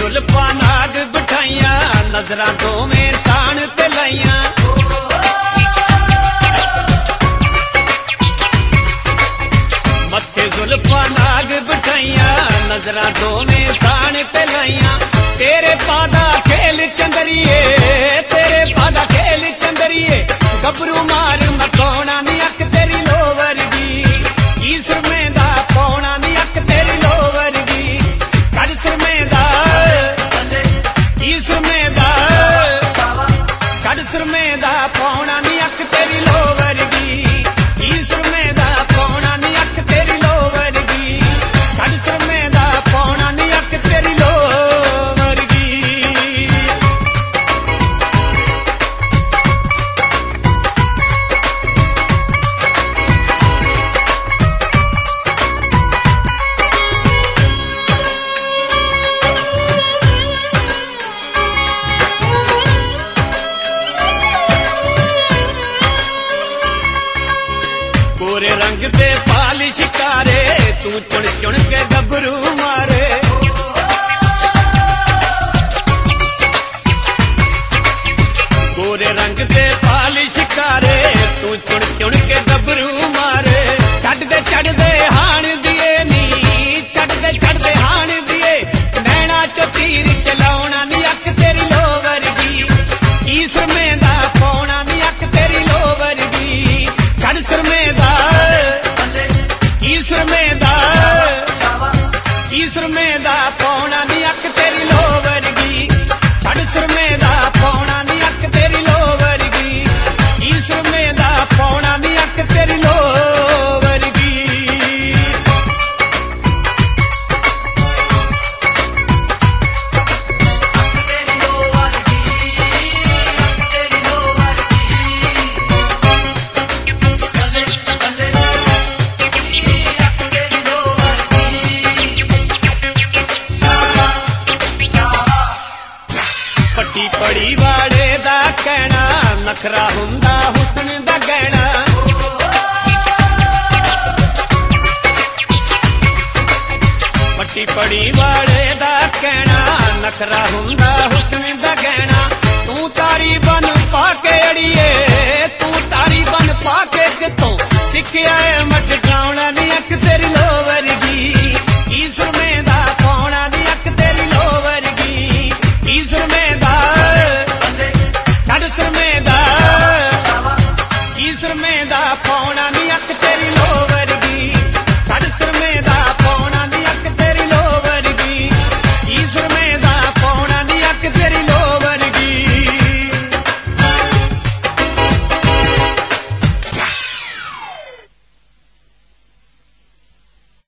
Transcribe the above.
जुल्फा नाग बिठाइया नजरा दोवें साण ते लाइया मत्थे जुल्फा नाग बिठाइया नजरा दोवें साण ते लाइया तेरे पादा खेल चंदरिए तेरे पादा खेल चंदरिए गबरू मार मकोना नी अख तेरी लो वर्गी ईसर में दा पौना नी अख तेरी लो वर्गी कड़ सिर में दा ईसर में दा कड़ सिर में दा पौना नी अख तेरी लो वर्गी ईसर में दा पौना नी अख तेरी लो वर्गी कड़ सिर में दा पौना नी अख तेरी लो गोरे रंग दे पाल शिकारे तू चुन चुन के गबरू मारे गोरे रंग दे पाल शिकारे तू चुन चुन के गबरू मारे चढ़दे हाण दिए नी चढ़दे हाण दिए नैना चो तीर चलाउणा नी अख तेरी लो वर्गी ईसर में दा पौना नी अख तेरी लो वर्गी कड़ सिर में दा ईसर में दा पौना नी अख तेरी लो वर्गी कड़ सिर में दा पौना नी अख तेरी लो वर्गी ईसर में दा पौना नी अख तेरी लो वर्गी पट्टी पड़ी वाले दा कहना नखरा हुंदा हुस्न दा गहना पट्टी पड़ी वाले दा कहना नखरा हुंदा हुस्न दा गहना तू तारी बन पाके अड़िए तू तारी बन पाके कितों सिखिया मटकाउणा